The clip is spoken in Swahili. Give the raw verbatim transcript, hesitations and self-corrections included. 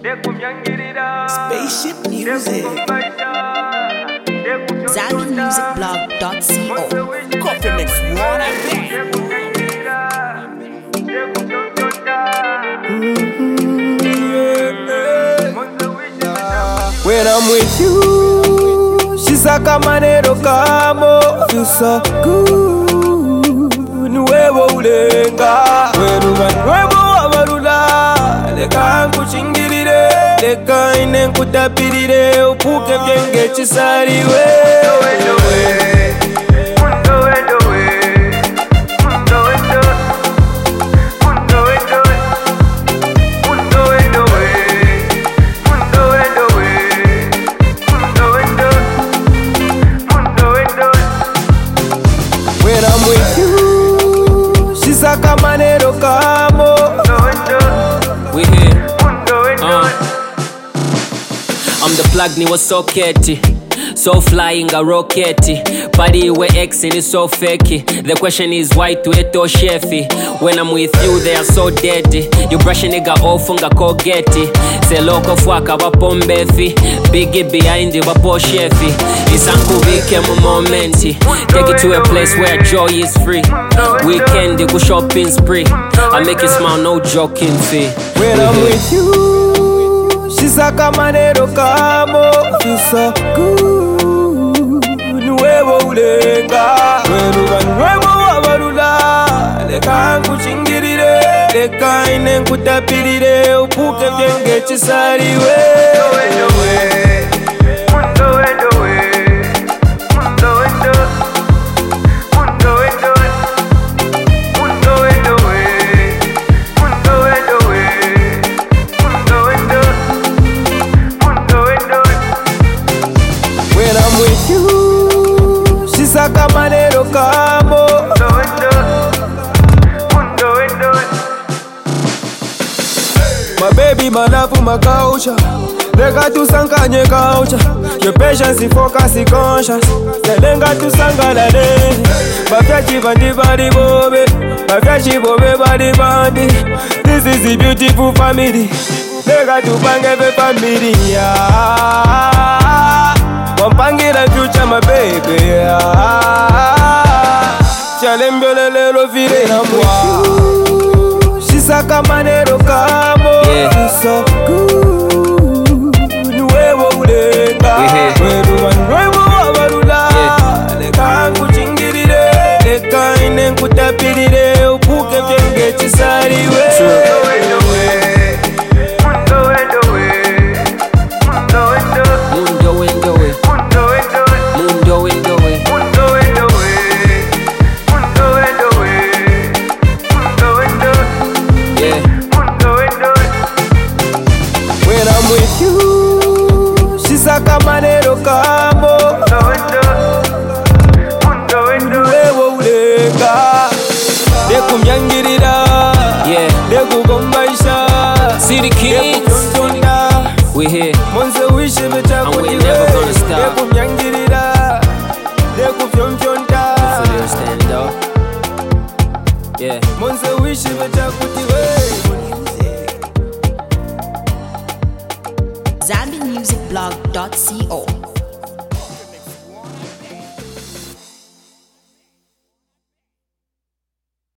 Spaceship Music. Zambi Music Blog dot co. Coffee mix one and When I'm with you, she's like a manero kamo. Feel so good. Nuevo ulenga. When you man nuevo amarula. Leka nkuchingirire. Leka ine nkutapirire. Upuke vyenge chisariwe. When I'm with you, she's like a manero kamo. We here. Uh. I'm the plug ni wa socket. So flying a rocket. Party we X and it's so fake. The question is why to it or chefy. When I'm with you they are so dirty. You brush a nigga off unga kogeti. Say loco fwaka wapombefi. Biggie behind you wapo chefy. Isanku vike mu momenti. Take it to a place where joy is free. Weekend you go shopping spree. I make you smile, no joking fee. When I'm with you, she's like a manero kamo. Feel so good. Nuevo ulenga. When you man nuevo amarula. Leka nkuchingirire. Leka ine nkutapirire. Upuke vyenge chisariwe. When I'm with you, she's like a manero kamo. My baby, my love, my culture. Leka tusankanye culture. Your patience, the focus, the conscious. Lenga tusangalale. Bafyachi bandi badi bobe. Bafyachi bobe badi bandi. This is the beautiful family. Leka tupange the family. Yeah. Wampangira future my baby. Yeah. Chalembele lo vire na mwa. She's like a manero kamo. Yeah. So good. Nuevo ulenga. Wedu man nuevo amarula. Leka nkuchingirire. Leka ine nkutapirire. Upuke vyenge chisariwe. Mundo window way. Mundo window way. Yeah. When I'm with you, she's like a manero kamo. Nuevo ulenga. Deku myangirira. Yeah. Deku gombaisha. City kids. We here. Monse wishe mecha And we never gonna stop. Deku myangirira. Deku fyonfyonta. For them stand up. Yeah. Monse wishe mecha kutiwe. Zambi Music Blog dot co.